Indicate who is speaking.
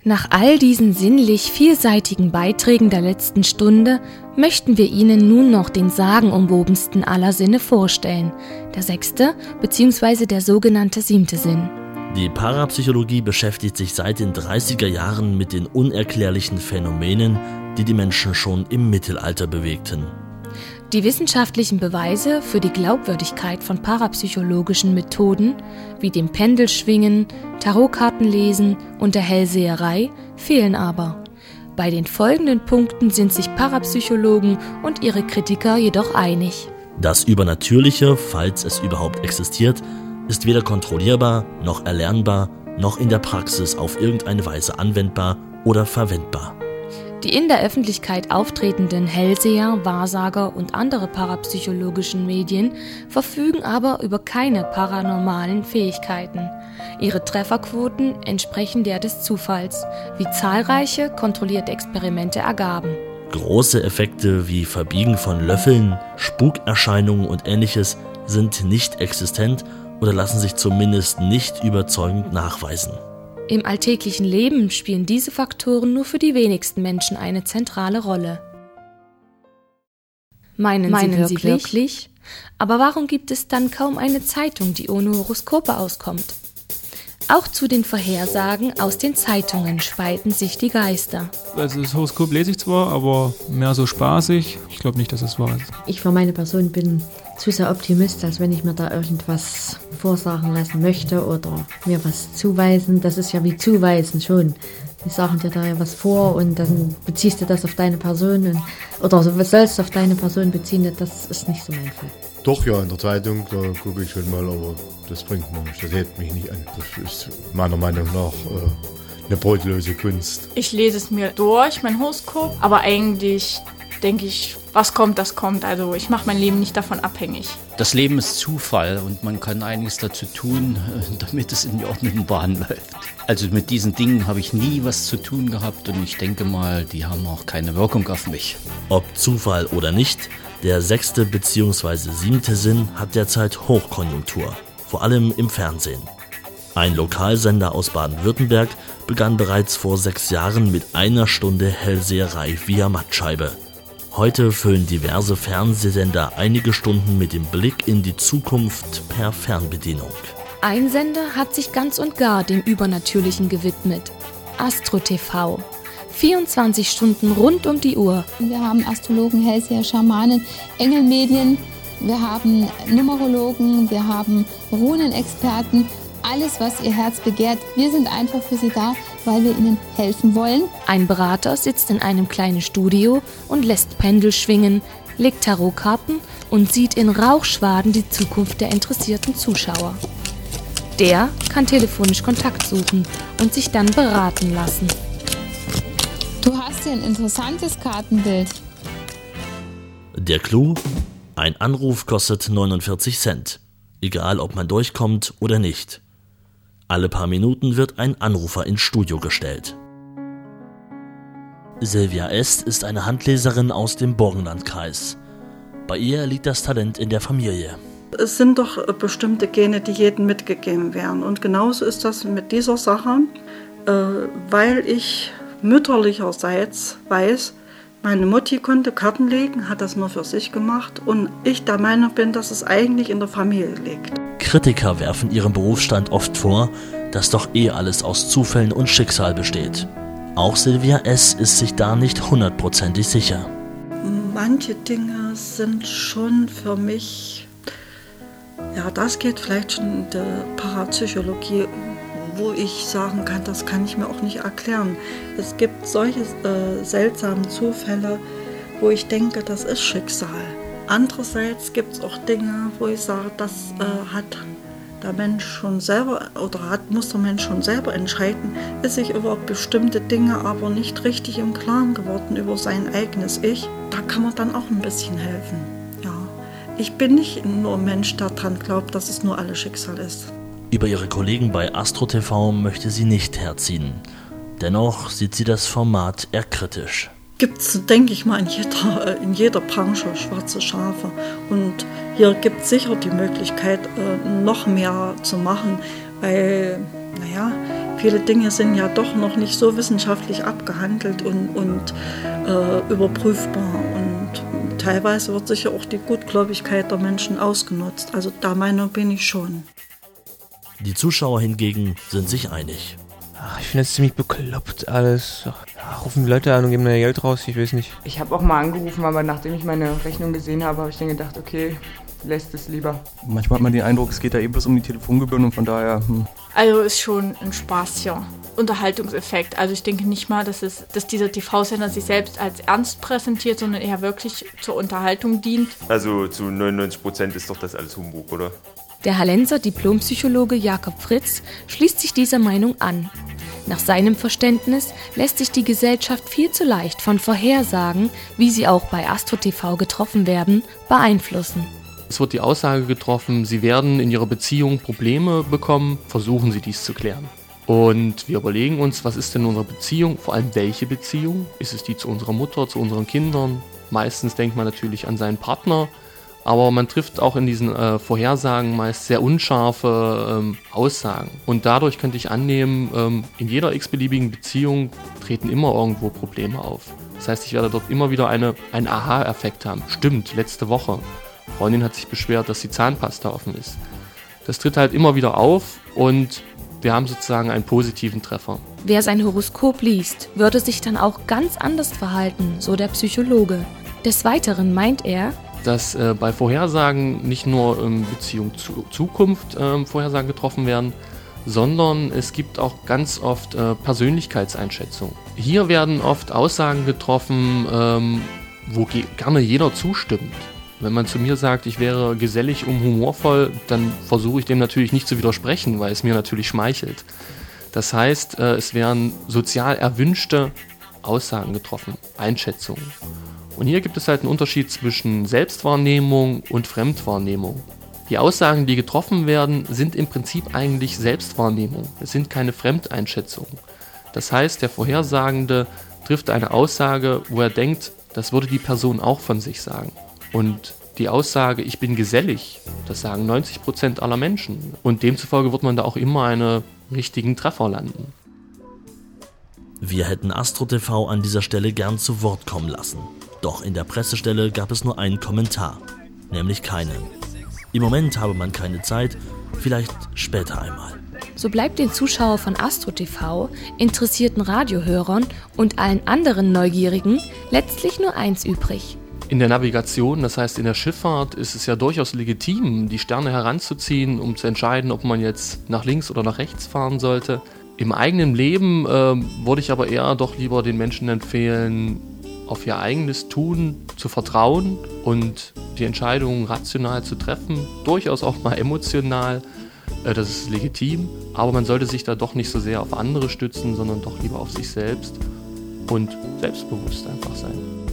Speaker 1: Nach all diesen sinnlich vielseitigen Beiträgen der letzten Stunde möchten wir Ihnen nun noch den sagenumwobensten aller Sinne vorstellen, der 6. bzw. der sogenannte 7. Sinn.
Speaker 2: Die Parapsychologie beschäftigt sich seit den 30er Jahren mit den unerklärlichen Phänomenen, die die Menschen schon im Mittelalter bewegten.
Speaker 1: Die wissenschaftlichen Beweise für die Glaubwürdigkeit von parapsychologischen Methoden wie dem Pendelschwingen, Tarotkartenlesen und der Hellseherei fehlen aber. Bei den folgenden Punkten sind sich Parapsychologen und ihre Kritiker jedoch einig.
Speaker 2: Das Übernatürliche, falls es überhaupt existiert, ist weder kontrollierbar, noch erlernbar, noch in der Praxis auf irgendeine Weise anwendbar oder verwendbar.
Speaker 1: Die in der Öffentlichkeit auftretenden Hellseher, Wahrsager und andere parapsychologischen Medien verfügen aber über keine paranormalen Fähigkeiten. Ihre Trefferquoten entsprechen der des Zufalls, wie zahlreiche kontrollierte Experimente ergaben.
Speaker 2: Große Effekte wie Verbiegen von Löffeln, Spukerscheinungen und Ähnliches sind nicht existent oder lassen sich zumindest nicht überzeugend nachweisen.
Speaker 1: Im alltäglichen Leben spielen diese Faktoren nur für die wenigsten Menschen eine zentrale Rolle. Meinen Sie wirklich? Aber warum gibt es dann kaum eine Zeitung, die ohne Horoskope auskommt? Auch zu den Vorhersagen aus den Zeitungen spalten sich die Geister.
Speaker 3: Also das Horoskop lese ich zwar, aber mehr so spaßig. Ich glaube nicht, dass es wahr ist.
Speaker 4: Ich für meine Person bin zu sehr Optimist, als wenn ich mir da irgendwas vorsagen lassen möchte oder mir was zuweisen. Das ist ja wie zuweisen schon. Die sagen dir da ja was vor und dann beziehst du das auf deine Person oder sollst du auf deine Person beziehen. Das ist nicht so mein Fall.
Speaker 5: Doch, ja, in der Zeitung, da gucke ich schon mal, aber das bringt mir nichts, das hebt mich nicht an. Das ist meiner Meinung nach eine brotlose Kunst.
Speaker 6: Ich lese es mir durch, mein Horoskop, aber eigentlich denke ich, was kommt, das kommt. Also ich mache mein Leben nicht davon abhängig.
Speaker 7: Das Leben ist Zufall und man kann einiges dazu tun, damit es in die ordentlichen Bahnen läuft. Also mit diesen Dingen habe ich nie was zu tun gehabt und ich denke mal, die haben auch keine Wirkung auf mich.
Speaker 2: Ob Zufall oder nicht, der 6. bzw. 7. Sinn hat derzeit Hochkonjunktur, vor allem im Fernsehen. Ein Lokalsender aus Baden-Württemberg begann bereits vor 6 Jahren mit 1 Stunde Hellseherei via Mattscheibe. Heute füllen diverse Fernsehsender einige Stunden mit dem Blick in die Zukunft per Fernbedienung.
Speaker 1: Ein Sender hat sich ganz und gar dem Übernatürlichen gewidmet. Astro TV. 24 Stunden rund um die Uhr.
Speaker 8: Wir haben Astrologen, Hellseher, Schamanen, Engelmedien, wir haben Numerologen, wir haben Runenexperten. Alles, was Ihr Herz begehrt. Wir sind einfach für Sie da, weil wir Ihnen helfen wollen.
Speaker 1: Ein Berater sitzt in einem kleinen Studio und lässt Pendel schwingen, legt Tarotkarten und sieht in Rauchschwaden die Zukunft der interessierten Zuschauer. Der kann telefonisch Kontakt suchen und sich dann beraten lassen.
Speaker 8: Du hast hier ein interessantes Kartenbild.
Speaker 2: Der Clou? Ein Anruf kostet 49 Cent. Egal, ob man durchkommt oder nicht. Alle paar Minuten wird ein Anrufer ins Studio gestellt. Silvia S. ist eine Handleserin aus dem Burgenlandkreis. Bei ihr liegt das Talent in der Familie.
Speaker 9: Es sind doch bestimmte Gene, die jedem mitgegeben werden. Und genauso ist das mit dieser Sache, weil ich mütterlicherseits weiß, meine Mutti konnte Karten legen, hat das nur für sich gemacht und ich der Meinung bin, dass es eigentlich in der Familie liegt.
Speaker 2: Kritiker werfen ihrem Berufsstand oft vor, dass doch alles aus Zufällen und Schicksal besteht. Auch Silvia S. ist sich da nicht 100% sicher.
Speaker 9: Manche Dinge sind schon für mich, ja, das geht vielleicht schon in der Parapsychologie, wo ich sagen kann, das kann ich mir auch nicht erklären. Es gibt solche seltsamen Zufälle, wo ich denke, das ist Schicksal. Andererseits gibt es auch Dinge, wo ich sage, das hat der Mensch schon selber oder muss der Mensch schon selber entscheiden, ist sich über bestimmte Dinge aber nicht richtig im Klaren geworden über sein eigenes Ich. Da kann man dann auch ein bisschen helfen. Ja. Ich bin nicht nur ein Mensch, der daran glaubt, dass es nur alles Schicksal ist.
Speaker 2: Über ihre Kollegen bei Astro TV möchte sie nicht herziehen. Dennoch sieht sie das Format eher kritisch.
Speaker 9: Gibt es, denke ich mal, in jeder Branche schwarze Schafe. Und hier gibt es sicher die Möglichkeit, noch mehr zu machen, weil, viele Dinge sind ja doch noch nicht so wissenschaftlich abgehandelt und überprüfbar. Und teilweise wird sicher auch die Gutgläubigkeit der Menschen ausgenutzt. Also der Meinung bin ich schon.
Speaker 2: Die Zuschauer hingegen sind sich einig.
Speaker 10: Ach, ich finde das ziemlich bekloppt alles. Ach, rufen die Leute an und geben mir Geld raus, ich weiß nicht.
Speaker 11: Ich habe auch mal angerufen, aber nachdem ich meine Rechnung gesehen habe, habe ich dann gedacht, okay, lässt es lieber.
Speaker 12: Manchmal hat man den Eindruck, es geht da eben bloß um die Telefongebühren und von daher...
Speaker 6: Also ist schon ein Spaß hier. Unterhaltungseffekt. Also ich denke nicht mal, dass dieser TV-Sender sich selbst als ernst präsentiert, sondern eher wirklich zur Unterhaltung dient.
Speaker 13: Also zu 99% ist doch das alles Humbug, oder?
Speaker 1: Der Hallenser Diplompsychologe Jakob Fritz schließt sich dieser Meinung an. Nach seinem Verständnis lässt sich die Gesellschaft viel zu leicht von Vorhersagen, wie sie auch bei Astro TV getroffen werden, beeinflussen.
Speaker 14: Es wird die Aussage getroffen, Sie werden in Ihrer Beziehung Probleme bekommen, versuchen Sie dies zu klären. Und wir überlegen uns, was ist denn in unserer Beziehung, vor allem welche Beziehung? Ist es die zu unserer Mutter, zu unseren Kindern? Meistens denkt man natürlich an seinen Partner, aber man trifft auch in diesen Vorhersagen meist sehr unscharfe Aussagen. Und dadurch könnte ich annehmen, in jeder x-beliebigen Beziehung treten immer irgendwo Probleme auf. Das heißt, ich werde dort immer wieder einen Aha-Effekt haben. Stimmt, letzte Woche. Freundin hat sich beschwert, dass die Zahnpasta offen ist. Das tritt halt immer wieder auf und wir haben sozusagen einen positiven Treffer.
Speaker 1: Wer sein Horoskop liest, würde sich dann auch ganz anders verhalten, so der Psychologe. Des Weiteren meint er,
Speaker 14: dass bei Vorhersagen nicht nur in Beziehung zur Zukunft Vorhersagen getroffen werden, sondern es gibt auch ganz oft Persönlichkeitseinschätzungen. Hier werden oft Aussagen getroffen, wo gerne jeder zustimmt. Wenn man zu mir sagt, ich wäre gesellig und humorvoll, dann versuche ich dem natürlich nicht zu widersprechen, weil es mir natürlich schmeichelt. Das heißt, es werden sozial erwünschte Aussagen getroffen, Einschätzungen. Und hier gibt es halt einen Unterschied zwischen Selbstwahrnehmung und Fremdwahrnehmung. Die Aussagen, die getroffen werden, sind im Prinzip eigentlich Selbstwahrnehmung. Es sind keine Fremdeinschätzungen. Das heißt, der Vorhersagende trifft eine Aussage, wo er denkt, das würde die Person auch von sich sagen. Und die Aussage, ich bin gesellig, das sagen 90% aller Menschen. Und demzufolge wird man da auch immer einen richtigen Treffer landen.
Speaker 2: Wir hätten Astro TV an dieser Stelle gern zu Wort kommen lassen. Doch in der Pressestelle gab es nur einen Kommentar, nämlich keinen. Im Moment habe man keine Zeit, vielleicht später einmal.
Speaker 1: So bleibt den Zuschauern von Astro TV, interessierten Radiohörern und allen anderen Neugierigen letztlich nur eins übrig.
Speaker 14: In der Navigation, das heißt in der Schifffahrt, ist es ja durchaus legitim, die Sterne heranzuziehen, um zu entscheiden, ob man jetzt nach links oder nach rechts fahren sollte. Im eigenen Leben würde ich aber eher doch lieber den Menschen empfehlen, auf ihr eigenes Tun zu vertrauen und die Entscheidungen rational zu treffen, durchaus auch mal emotional. Das ist legitim, aber man sollte sich da doch nicht so sehr auf andere stützen, sondern doch lieber auf sich selbst und selbstbewusst einfach sein.